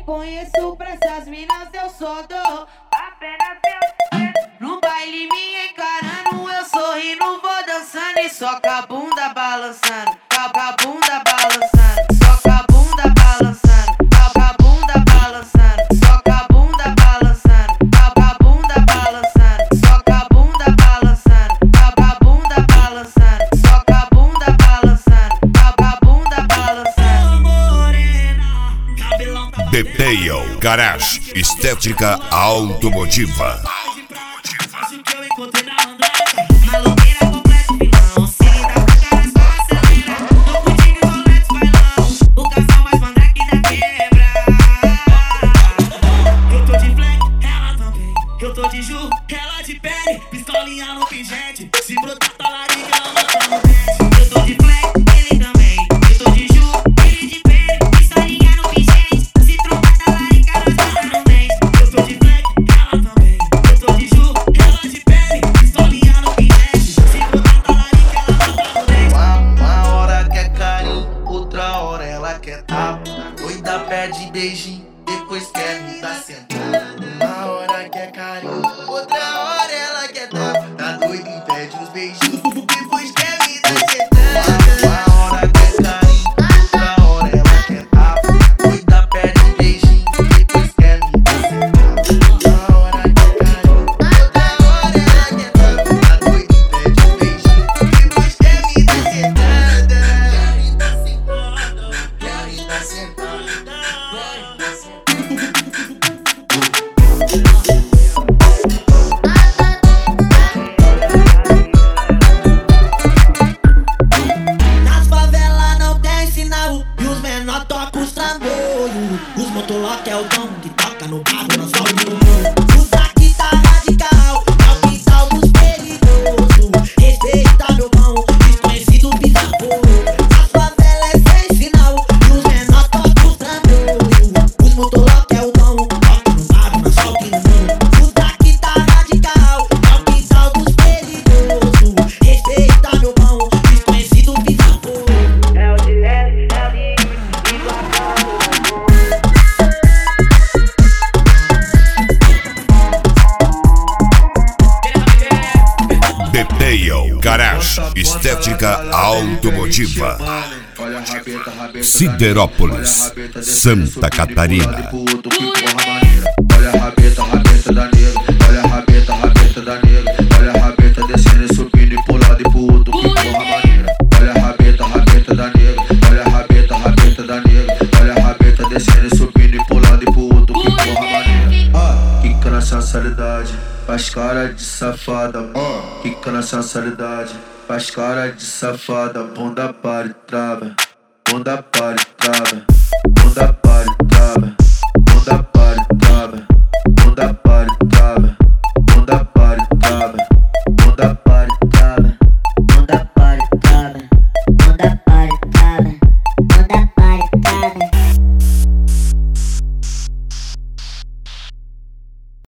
reconheço pra essas minas, eu só dou apenas eu. No baile me encarando, eu sorrindo, vou dançando e só com a bunda balançando, com a bunda balançando, só com a bunda balançando, com a bunda balançando, só com a bunda balançando, com a bunda balançando, só com a bunda balançando, com a bunda balançando, só com a bunda balançando, com a bunda balançando. Detail Garage, estética automotiva. Eu tô de Ju, ela de pele, pistolinha no pingente. Se brotar talarica, ela mata no dente. Eu tô de flex, ele também. Eu tô de Ju, ele de pele, pistolinha no pingente. Se trocar talarica, nós mata no dente. Eu tô de flex, ela também. Eu tô de Ju, ela de pele, pistolinha no pingente. Se brotar talarica, ela mata no dente. Uma hora quer carinho, outra hora ela quer tapa. Doida pede beijinho, depois quer me dar sentada. Uma hora quer carinho, outra hora ela quer tapa. Tá doida e pede uns beijinhos, depois quer me dar sentada. Uma hora quer carinho, outra hora ela quer tapa. Doida pede beijinho, depois quer me dar sentada. Uma hora quer carinho, outra hora ela quer tapa. Tá doida e pede uns beijinhos, depois quer me dar sentada. Quer me dar sentada, quer me dar sentada. Nas favelas não tem sinal e os menor tocam os trambolhos. Os motolock é o dom que toca no barro, nós vamos. Os daqui tá radical, é o quintal dos perigosos. Respeita meu pão, desconhecido bizarro. Nas favelas é sem sinal e os menor tocam os trambolhos. Os motolock é o dom, toca no barro, nós vamos. Os daqui tá radical, é o quintal dos perigosos. Respeita meu pão, desconhecido bizarro. É o direto, é o Detail Garage, estética automotiva. Olha a rabeta, rabeta. Siderópolis, Santa Catarina. Olha a rabeta, rabeta da nega. Olha a rabeta, rabeta da nega. Olha a rabeta descendo e subindo e pro lado e pro outro, que porra maneira. Olha a rabeta, rabeta da nega. Olha a rabeta, rabeta da nega. Olha a rabeta descendo e subindo e pro lado e pro outro, que porra maneira. Quica na sensualidade, faz cara de safada. Quica na sensualidade, faz cara de safada. Bunda para e trava, bunda para e trava.